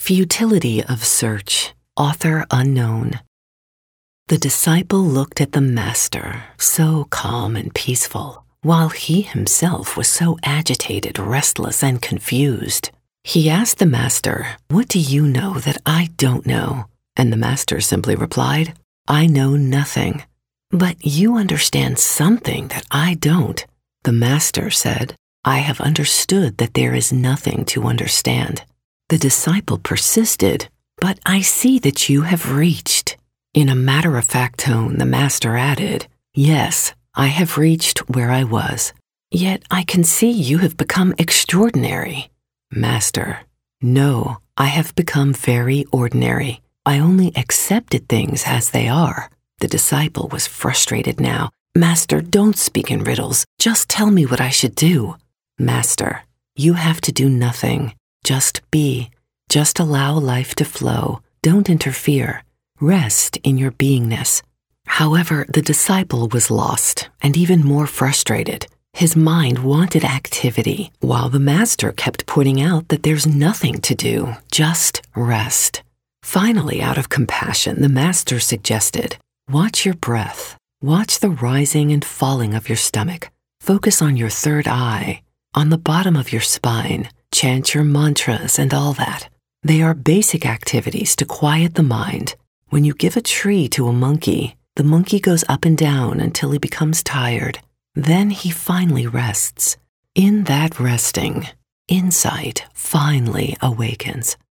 Futility of Search, author unknown. The disciple looked at the master, so calm and peaceful, while he himself was so agitated, restless, and confused. He asked the master, "What do you know that I don't know?" And the master simply replied, "I know nothing." "But you understand something that I don't." The master said, "I have understood that there is nothing to understand." The disciple persisted, "But I see that you have reached." In a matter-of-fact tone, the master added, "Yes, I have reached where I was. Yet I can see you have become extraordinary." Master, "No, I have become very ordinary. I only accepted things as they are." The disciple was frustrated now. "Master, don't speak in riddles. Just tell me what I should do." Master, "You have to do nothing. Just be. Just allow life to flow. Don't interfere. Rest in your beingness." However, the disciple was lost and even more frustrated. His mind wanted activity, while the master kept pointing out that there's nothing to do, just rest. Finally, out of compassion, the master suggested, "Watch your breath. Watch the rising and falling of your stomach. Focus on your third eye, on the bottom of your spine. Chant your mantras and all that. They are basic activities to quiet the mind. When you give a tree to a monkey, the monkey goes up and down until he becomes tired. Then he finally rests. In that resting, insight finally awakens."